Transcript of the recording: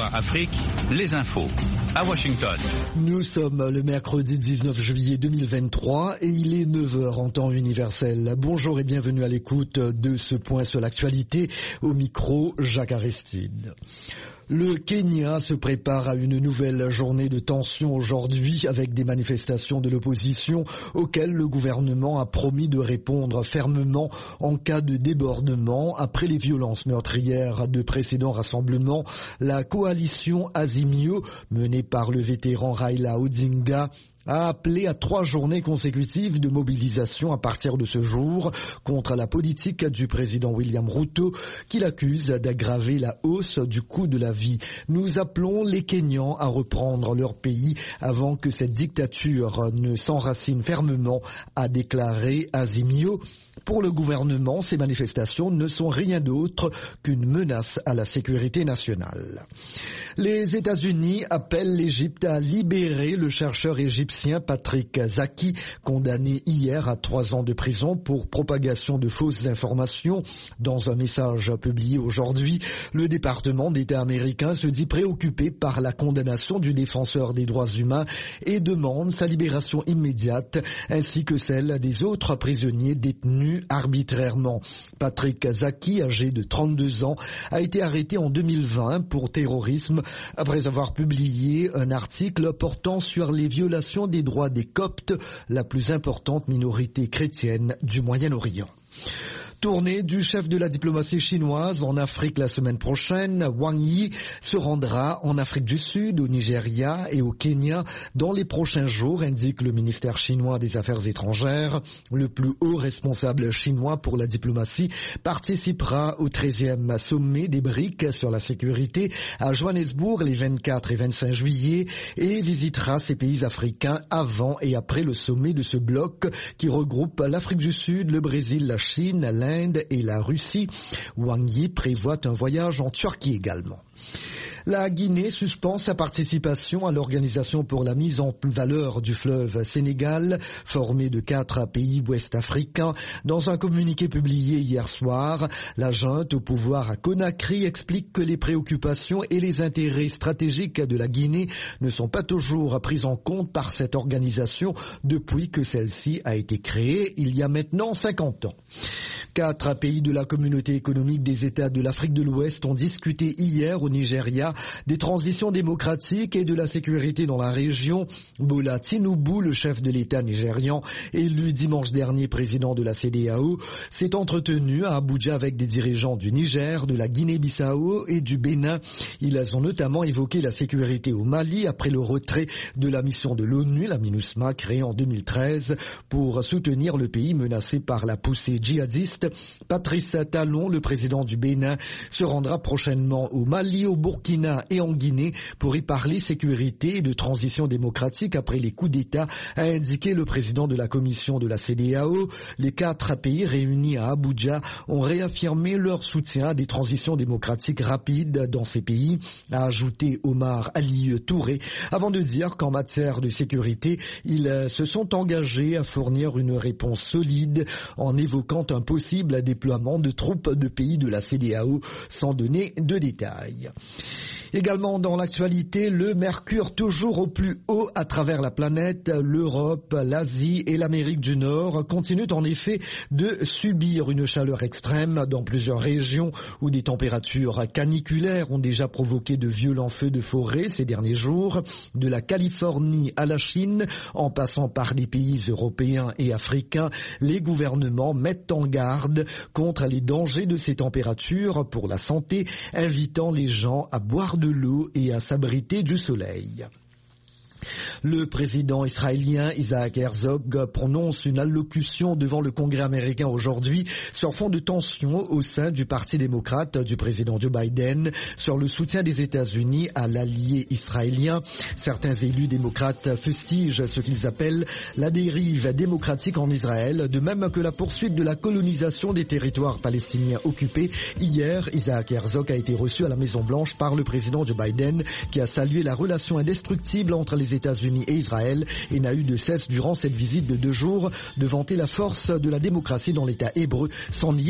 VOA Afrique, les infos. À Washington. Nous sommes le mercredi 19 juillet 2023 et il est 9h en temps universel. Bonjour et bienvenue à l'écoute de ce point sur l'actualité. Au micro, Jacques Aristide. Le Kenya se prépare à une nouvelle journée de tension aujourd'hui avec des manifestations de l'opposition auxquelles le gouvernement a promis de répondre fermement en cas de débordement. Après les violences meurtrières de précédents rassemblements, la coalition Azimio, menée par le vétéran Raila Odinga, a appelé à 3 journées consécutives de mobilisation à partir de ce jour contre la politique du président William Ruto qu'il accuse d'aggraver la hausse du coût de la vie. Nous appelons les Kenyans à reprendre leur pays avant que cette dictature ne s'enracine fermement, a déclaré Azimio. Pour le gouvernement, ces manifestations ne sont rien d'autre qu'une menace à la sécurité nationale. Les États-Unis appellent l'Égypte à libérer le chercheur égyptien Patrick Zaki, condamné hier à 3 ans de prison pour propagation de fausses informations. Dans un message publié aujourd'hui, le département d'État américain se dit préoccupé par la condamnation du défenseur des droits humains et demande sa libération immédiate, ainsi que celle des autres prisonniers détenus arbitrairement. Patrick Zaki, âgé de 32 ans, a été arrêté en 2020 pour terrorisme après avoir publié un article portant sur les violations des droits des Coptes, la plus importante minorité chrétienne du Moyen-Orient. Tournée du chef de la diplomatie chinoise en Afrique la semaine prochaine, Wang Yi se rendra en Afrique du Sud, au Nigeria et au Kenya dans les prochains jours, indique le ministère chinois des Affaires étrangères. Le plus haut responsable chinois pour la diplomatie participera au 13e sommet des BRICS sur la sécurité à Johannesburg les 24 et 25 juillet et visitera ces pays africains avant et après le sommet de ce bloc qui regroupe l'Afrique du Sud, le Brésil, la Chine, l'Inde et la Russie. Wang Yi prévoit un voyage en Turquie également. La Guinée suspend sa participation à l'Organisation pour la mise en valeur du fleuve Sénégal, formée de 4 pays ouest-africains. Dans un communiqué publié hier soir, la junte au pouvoir à Conakry explique que les préoccupations et les intérêts stratégiques de la Guinée ne sont pas toujours pris en compte par cette organisation depuis que celle-ci a été créée il y a maintenant 50 ans. 4 pays de la communauté économique des États de l'Afrique de l'Ouest ont discuté hier au Nigeria des transitions démocratiques et de la sécurité dans la région. Bola Tinubu, le chef de l'État nigérian, élu dimanche dernier président de la CEDEAO, s'est entretenu à Abuja avec des dirigeants du Niger, de la Guinée-Bissau et du Bénin. Ils ont notamment évoqué la sécurité au Mali après le retrait de la mission de l'ONU, la MINUSMA, créée en 2013 pour soutenir le pays menacé par la poussée djihadiste. Patrice Talon, le président du Bénin, se rendra prochainement au Mali, au Burkina et en Guinée pour y parler sécurité et de transition démocratique après les coups d'État, a indiqué le président de la commission de la CEDEAO. Les 4 pays réunis à Abuja ont réaffirmé leur soutien à des transitions démocratiques rapides dans ces pays, a ajouté Omar Ali Touré, avant de dire qu'en matière de sécurité, ils se sont engagés à fournir une réponse solide en évoquant un possible déploiement de troupes de pays de la CEDEAO sans donner de détails. Également dans l'actualité, le mercure toujours au plus haut à travers la planète. L'Europe, l'Asie et l'Amérique du Nord continuent en effet de subir une chaleur extrême dans plusieurs régions où des températures caniculaires ont déjà provoqué de violents feux de forêt ces derniers jours. De la Californie à la Chine, en passant par des pays européens et africains, les gouvernements mettent en garde contre les dangers de ces températures pour la santé, invitant les gens à boire de l'eau et à s'abriter du soleil. Le président israélien Isaac Herzog prononce une allocution devant le Congrès américain aujourd'hui sur fond de tension au sein du Parti démocrate du président Joe Biden sur le soutien des États-Unis à l'allié israélien. Certains élus démocrates fustigent ce qu'ils appellent la dérive démocratique en Israël, de même que la poursuite de la colonisation des territoires palestiniens occupés. Hier, Isaac Herzog a été reçu à la Maison-Blanche par le président Joe Biden, qui a salué la relation indestructible entre les États-Unis et Israël et n'a eu de cesse durant cette visite de 2 jours de vanter la force de la démocratie dans l'État hébreu sans nier